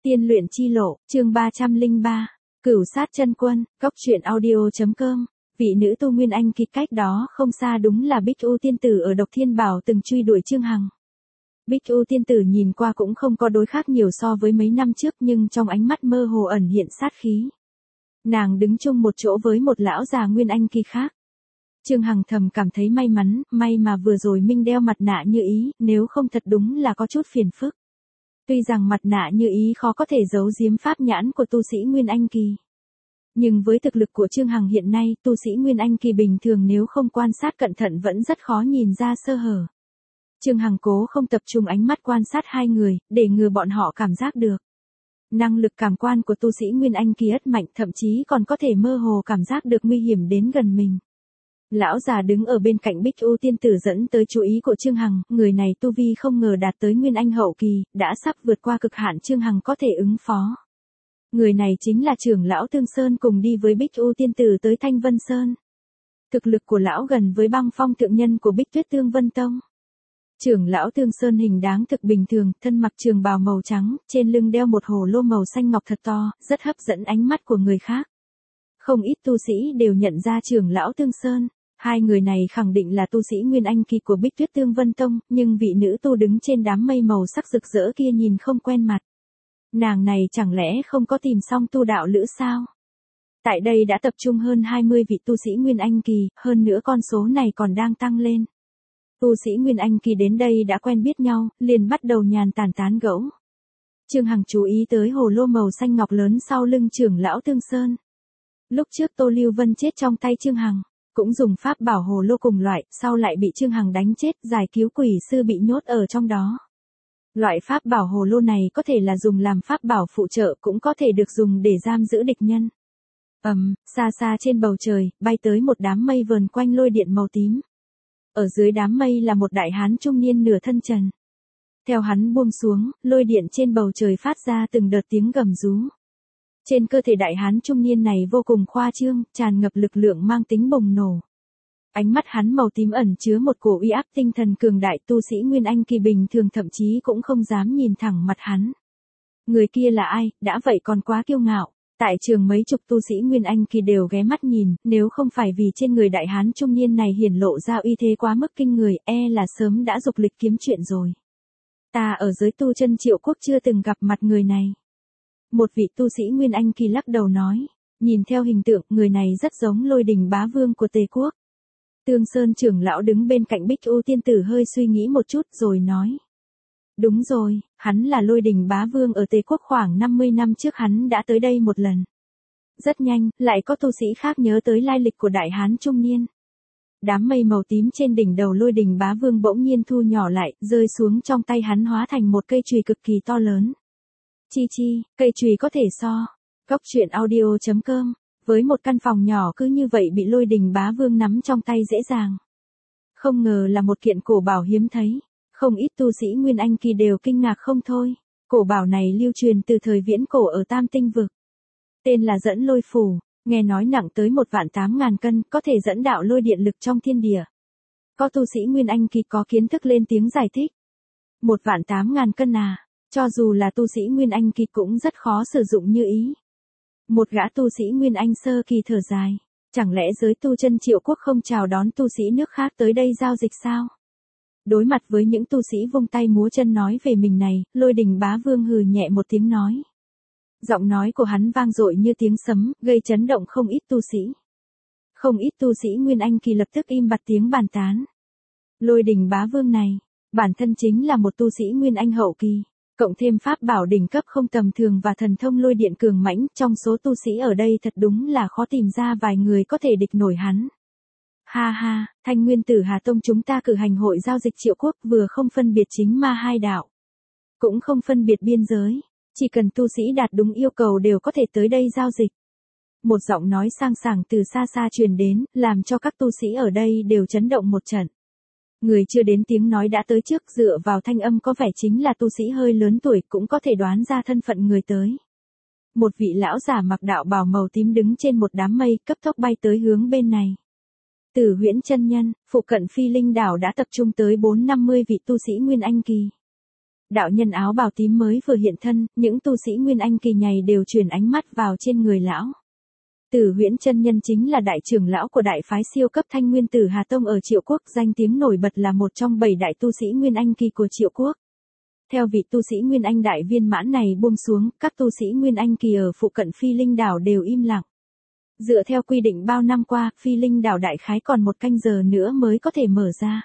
Tiên luyện chi lộ, chương 303, Cửu sát chân quân, Cốc truyện audio.com. Vị nữ tu Nguyên Anh kỳ cách đó không xa đúng là Bích U tiên tử ở Độc Thiên Bảo từng truy đuổi Trương Hằng. Bích U tiên tử nhìn qua cũng không có đối khác nhiều so với mấy năm trước, nhưng trong ánh mắt mơ hồ ẩn hiện sát khí. Nàng đứng chung một chỗ với một lão già Nguyên Anh kỳ khác. Trương Hằng thầm cảm thấy may mắn, may mà vừa rồi Minh đeo mặt nạ Như Ý, nếu không thật đúng là có chút phiền phức. Tuy rằng mặt nạ Như Ý khó có thể giấu giếm pháp nhãn của tu sĩ Nguyên Anh kỳ. Nhưng với thực lực của Trương Hằng hiện nay, tu sĩ Nguyên Anh kỳ bình thường nếu không quan sát cẩn thận vẫn rất khó nhìn ra sơ hở. Trương Hằng cố không tập trung ánh mắt quan sát hai người, để ngừa bọn họ cảm giác được. Năng lực cảm quan của tu sĩ Nguyên Anh kỳ rất mạnh, thậm chí còn có thể mơ hồ cảm giác được nguy hiểm đến gần mình. Lão già đứng ở bên cạnh Bích U tiên tử dẫn tới chú ý của Trương Hằng, người này tu vi không ngờ đạt tới Nguyên Anh hậu kỳ, đã sắp vượt qua cực hạn Trương Hằng có thể ứng phó. Người này chính là trưởng lão Tương Sơn cùng đi với Bích U tiên tử tới Thanh Vân Sơn. Thực lực của lão gần với Băng Phong thượng nhân của Bích Tuyết Tương Vân Tông. Trưởng lão Tương Sơn hình dáng thực bình thường, thân mặc trường bào màu trắng, trên lưng đeo một hồ lô màu xanh ngọc thật to, rất hấp dẫn ánh mắt của người khác. Không ít tu sĩ đều nhận ra trưởng lão Tương Sơn. Hai người này khẳng định là tu sĩ Nguyên Anh kỳ của Bích Tuyết Tương Vân Tông, nhưng vị nữ tu đứng trên đám mây màu sắc rực rỡ kia nhìn không quen mặt. Nàng này chẳng lẽ không có tìm xong tu đạo lữ sao? Tại đây đã tập trung hơn 20 vị tu sĩ Nguyên Anh kỳ, hơn nữa con số này còn đang tăng lên. Tu sĩ Nguyên Anh kỳ đến đây đã quen biết nhau, liền bắt đầu nhàn tản tán gẫu. Trương Hằng chú ý tới hồ lô màu xanh ngọc lớn sau lưng trưởng lão Tương Sơn. Lúc trước Tô Lưu Vân chết trong tay Trương Hằng, cũng dùng pháp bảo hồ lô cùng loại, sau lại bị Trương Hằng đánh chết, giải cứu quỷ sư bị nhốt ở trong đó. Loại pháp bảo hồ lô này có thể là dùng làm pháp bảo phụ trợ, cũng có thể được dùng để giam giữ địch nhân. Xa xa trên bầu trời, bay tới một đám mây vờn quanh lôi điện màu tím. Ở dưới đám mây là một đại hán trung niên nửa thân trần. Theo hắn buông xuống, lôi điện trên bầu trời phát ra từng đợt tiếng gầm rú. Trên cơ thể đại hán trung niên này vô cùng khoa trương, tràn ngập lực lượng mang tính bùng nổ. Ánh mắt hắn màu tím ẩn chứa một cổ uy áp tinh thần cường đại, tu sĩ Nguyên Anh kỳ bình thường thậm chí cũng không dám nhìn thẳng mặt hắn. Người kia là ai, đã vậy còn quá kiêu ngạo. Tại trường mấy chục tu sĩ Nguyên Anh kỳ đều ghé mắt nhìn, nếu không phải vì trên người đại hán trung niên này hiển lộ ra uy thế quá mức kinh người, là sớm đã dục lịch kiếm chuyện rồi. Ta ở giới tu chân Triệu Quốc chưa từng gặp mặt người này. Một vị tu sĩ Nguyên Anh kỳ lắc đầu nói, nhìn theo hình tượng, người này rất giống Lôi Đình Bá Vương của Tề Quốc. Tương Sơn trưởng lão đứng bên cạnh Bích U tiên tử hơi suy nghĩ một chút rồi nói. Đúng rồi, hắn là Lôi Đình Bá Vương ở Tề Quốc, khoảng 50 năm trước hắn đã tới đây một lần. Rất nhanh, lại có tu sĩ khác nhớ tới lai lịch của đại hán trung niên. Đám mây màu tím trên đỉnh đầu Lôi Đình Bá Vương bỗng nhiên thu nhỏ lại, rơi xuống trong tay hắn hóa thành một cây chùy cực kỳ to lớn. Chi, cây chùy có thể so. Cốc truyện audio.com. Với một căn phòng nhỏ cứ như vậy bị Lôi Đình Bá Vương nắm trong tay dễ dàng. Không ngờ là một kiện cổ bảo hiếm thấy. Không ít tu sĩ Nguyên Anh kỳ đều kinh ngạc không thôi. Cổ bảo này lưu truyền từ thời viễn cổ ở Tam Tinh Vực. Tên là Dẫn Lôi Phù, nghe nói nặng tới 1.800.000 cân, có thể dẫn đạo lôi điện lực trong thiên địa. Có tu sĩ Nguyên Anh kỳ có kiến thức lên tiếng giải thích. 1.800.000 cân à, cho dù là tu sĩ Nguyên Anh kỳ cũng rất khó sử dụng như ý. Một gã tu sĩ Nguyên Anh sơ kỳ thở dài, chẳng lẽ giới tu chân Triệu Quốc không chào đón tu sĩ nước khác tới đây giao dịch sao? Đối mặt với những tu sĩ vung tay múa chân nói về mình này, Lôi Đình Bá Vương hừ nhẹ một tiếng nói. Giọng nói của hắn vang dội như tiếng sấm, gây chấn động không ít tu sĩ. Không ít tu sĩ Nguyên Anh kỳ lập tức im bặt tiếng bàn tán. Lôi Đình Bá Vương này, bản thân chính là một tu sĩ Nguyên Anh hậu kỳ, cộng thêm pháp bảo đỉnh cấp không tầm thường và thần thông lôi điện cường mãnh, trong số tu sĩ ở đây thật đúng là khó tìm ra vài người có thể địch nổi hắn. Ha, Thanh Nguyên Tử Hà Tông chúng ta cử hành hội giao dịch Triệu Quốc, vừa không phân biệt chính ma hai đạo, cũng không phân biệt biên giới, chỉ cần tu sĩ đạt đúng yêu cầu đều có thể tới đây giao dịch. Một giọng nói sang sảng từ xa xa truyền đến, làm cho các tu sĩ ở đây đều chấn động một trận. Người chưa đến tiếng nói đã tới trước, dựa vào thanh âm có vẻ chính là tu sĩ hơi lớn tuổi, cũng có thể đoán ra thân phận người tới. Một vị lão giả mặc đạo bào màu tím đứng trên một đám mây, cấp tốc bay tới hướng bên này. Từ Huyễn chân nhân, phụ cận Phi Linh đảo đã tập trung tới 450 vị tu sĩ Nguyên Anh kỳ. đạo nhân áo bào tím mới vừa hiện thân, những tu sĩ Nguyên Anh kỳ nhầy đều chuyển ánh mắt vào trên người lão. Tử Huyễn chân nhân chính là đại trưởng lão của đại phái siêu cấp Thanh Nguyên Tử Hà Tông ở Triệu Quốc, danh tiếng nổi bật là một trong 7 đại tu sĩ Nguyên Anh kỳ của Triệu Quốc. Theo vị tu sĩ Nguyên Anh đại viên mãn này buông xuống, các tu sĩ Nguyên Anh kỳ ở phụ cận Phi Linh đảo đều im lặng. Dựa theo quy định bao năm qua, Phi Linh đảo đại khái còn 1 canh giờ nữa mới có thể mở ra.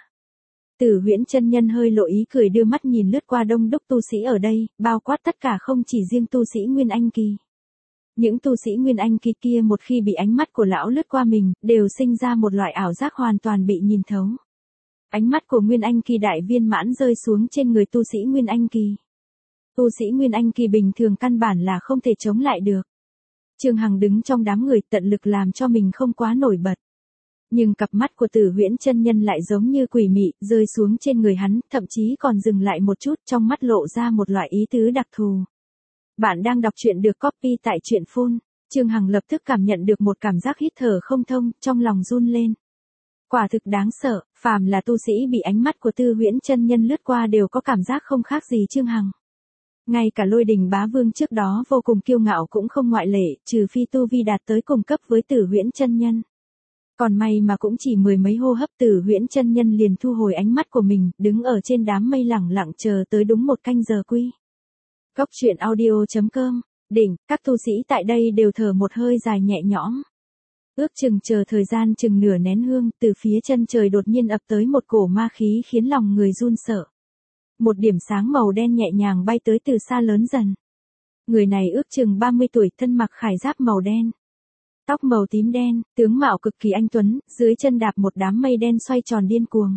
Tử Huyễn chân nhân hơi lộ ý cười đưa mắt nhìn lướt qua đông đúc tu sĩ ở đây, bao quát tất cả không chỉ riêng tu sĩ Nguyên Anh kỳ. Những tu sĩ Nguyên Anh kỳ kia một khi bị ánh mắt của lão lướt qua mình, đều sinh ra một loại ảo giác hoàn toàn bị nhìn thấu. Ánh mắt của Nguyên Anh kỳ đại viên mãn rơi xuống trên người tu sĩ Nguyên Anh kỳ. Tu sĩ Nguyên Anh kỳ bình thường căn bản là không thể chống lại được. Trương Hằng đứng trong đám người tận lực làm cho mình không quá nổi bật. Nhưng cặp mắt của Tử Huyễn chân nhân lại giống như quỷ mị, rơi xuống trên người hắn, thậm chí còn dừng lại một chút, trong mắt lộ ra một loại ý tứ đặc thù. Bạn đang đọc truyện được copy tại truyện phun. Trương Hằng lập tức cảm nhận được một cảm giác hít thở không thông, trong lòng run lên. Quả thực đáng sợ, phàm là tu sĩ bị ánh mắt của Tử Huyễn chân nhân lướt qua đều có cảm giác không khác gì Trương Hằng. Ngay cả Lôi Đình Bá Vương trước đó vô cùng kiêu ngạo cũng không ngoại lệ, trừ phi tu vi đạt tới cùng cấp với Tử Huyễn chân nhân. Còn may mà cũng chỉ 10 mấy hô hấp Tử Huyễn chân nhân liền thu hồi ánh mắt của mình, đứng ở trên đám mây lẳng lặng chờ tới đúng 1 canh giờ quy. Góc truyện audio.com, đỉnh, các tu sĩ tại đây đều thở một hơi dài nhẹ nhõm. Ước chừng chờ thời gian chừng nửa nén hương, từ phía chân trời đột nhiên ập tới một cổ ma khí khiến lòng người run sợ. Một điểm sáng màu đen nhẹ nhàng bay tới từ xa lớn dần. Người này ước chừng 30 tuổi, thân mặc khải giáp màu đen. Tóc màu tím đen, tướng mạo cực kỳ anh tuấn, dưới chân đạp một đám mây đen xoay tròn điên cuồng.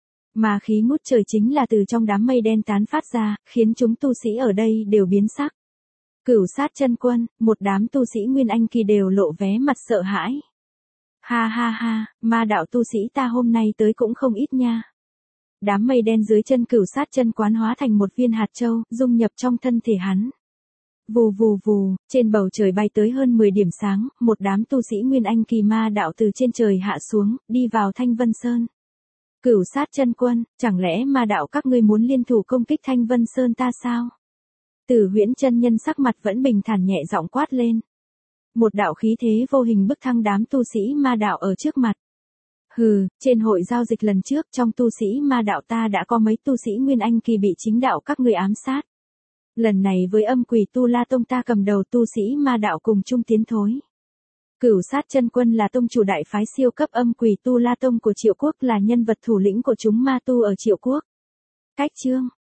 Ma khí ngút trời chính là từ trong đám mây đen tán phát ra, khiến chúng tu sĩ ở đây đều biến sắc. Cửu Sát chân quân, một đám tu sĩ Nguyên Anh kỳ đều lộ vé mặt sợ hãi. Ha ha ha, ma đạo tu sĩ ta hôm nay tới cũng không ít nha. Đám mây đen dưới chân Cửu Sát chân quán hóa thành một viên hạt châu, dung nhập trong thân thể hắn. Vù vù vù, trên bầu trời bay tới hơn 10 điểm sáng, một đám tu sĩ Nguyên Anh kỳ ma đạo từ trên trời hạ xuống, đi vào Thanh Vân Sơn. Cửu Sát chân quân, chẳng lẽ ma đạo các ngươi muốn liên thủ công kích Thanh Vân Sơn ta sao? Tử Huyễn chân nhân sắc mặt vẫn bình thản nhẹ giọng quát lên. Một đạo khí thế vô hình bức thăng đám tu sĩ ma đạo ở trước mặt. Hừ, trên hội giao dịch lần trước trong tu sĩ ma đạo ta đã có mấy tu sĩ Nguyên Anh kỳ bị chính đạo các ngươi ám sát. Lần này với âm quỷ Tu La Tông ta cầm đầu tu sĩ ma đạo cùng chung tiến thối. Cửu Sát chân quân là tông chủ đại phái siêu cấp âm quỷ Tu La Tông của Triệu Quốc, là nhân vật thủ lĩnh của chúng ma tu ở Triệu Quốc. Cách chương,